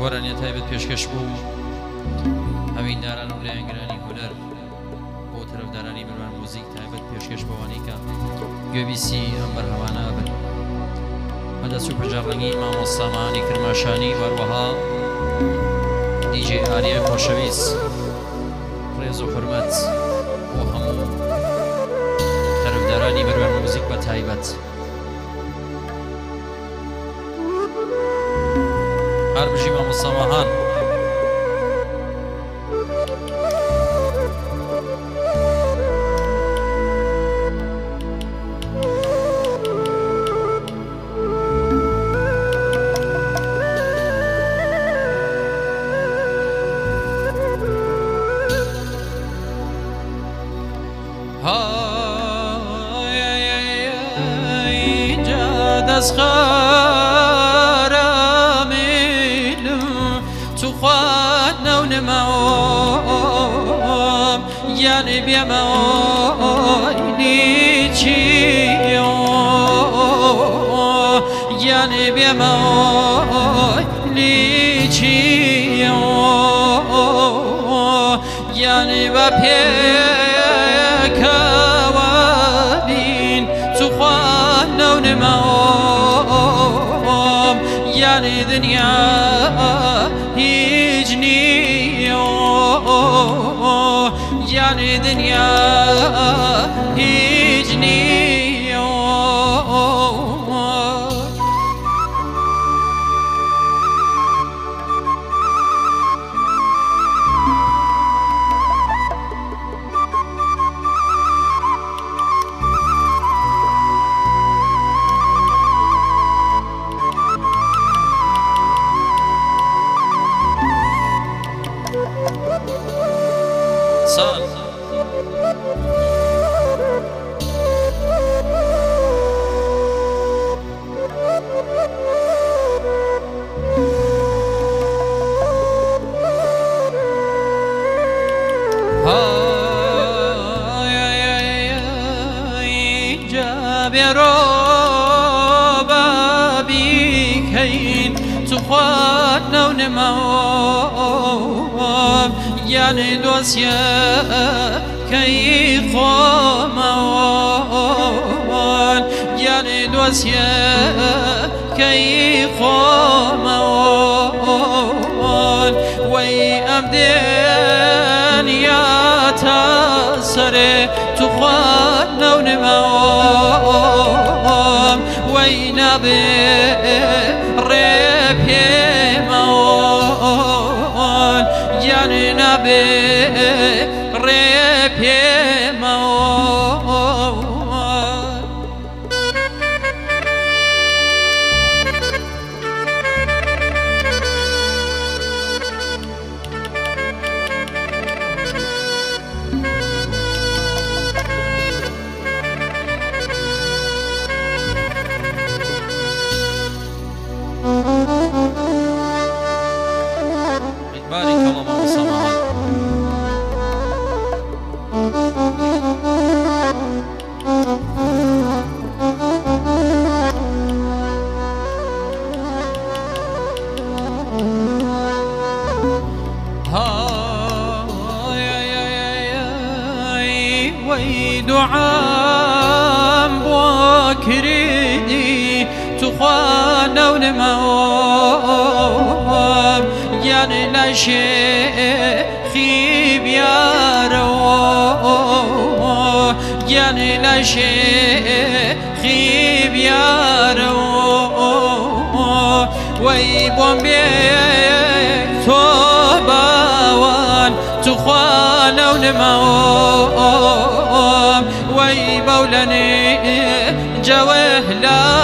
گۆرانیە تایبەت پێشکەش بوو هەوینداران و لایەنگرانی هونەر بۆ تەرەفدارانی بەروان موزیک تایبەت پێشکەش بەوانەی کە گوێبیسی ئەم بەرهەوانە بن بەدەست و پەرژەڕەنگی مامۆستا مەهانی کرماشانی وەروەها دیجێ ئاریە خۆشەویست ڕێز و حورمەت بۆ هەموو تەرەفدارانی بەروان موزیک بە تایبەت هەر بژی مامۆستا مەهان از خراميلم تخوات نون معوم يعني بيموني تشيو يعني بيموني تشيو يعني بابيك وابين تخوات نون معوم يعني دنيا هيجني يعني دنيا هيجني سال تخواتنا ونموم يعني دوسيا كي خوموان يعني دوسيا كي خوموان وي أمدين يا تسري تخواتنا ونموم وي نبي يعني نبي ريب بارك الله مامۆستا مەهان وي دعام بوكريدي تخوانا ونموم يعني لا شيء خيب يا رو يعني لا شيء خيب يا رو وي بومبي توباوان تخوانا ونموم وي بولني جوه لا